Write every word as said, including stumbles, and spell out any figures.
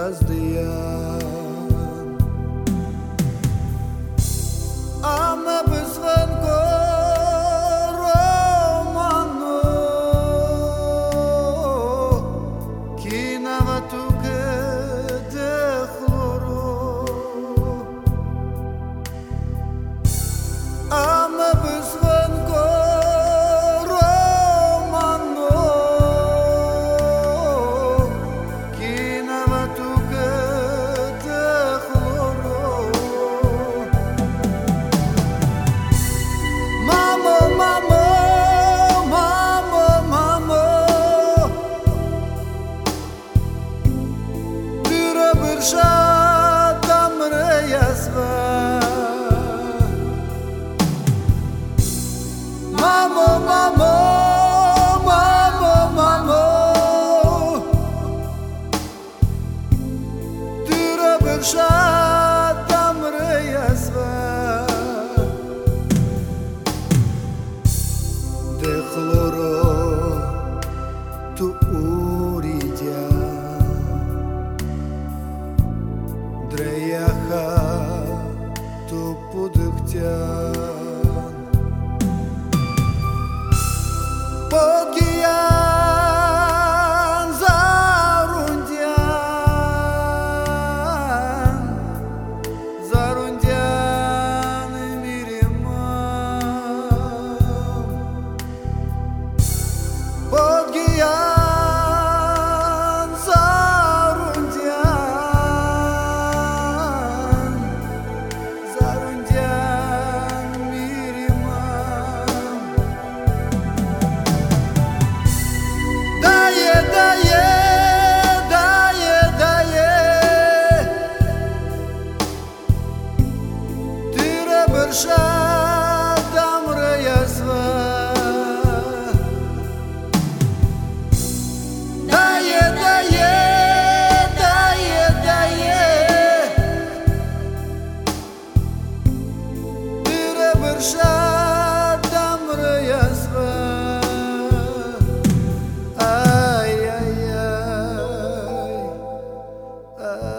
gazdian. Ama bezvan ko romano kinava tu ke de chloro. Ama bezvan ko romano kinava tu ke de chloro. Mamo, mamo, mamo, mamo, dyra bërsha damre jasva. Mamo, mamo, mamo, mamo, dyra bërsha damre jasva. De chloro tu uridja drejaha tu pudëktjan Pogjan zarundjan Zarundjan mirimam Pogjan zarundjan Zarundjan mirimam Daje, daje, daje, daje Dyra bërsha damre jasva. Daje, daje, daje, daje Dyra bërsha damre jasva. Ay, ay, ay, ay.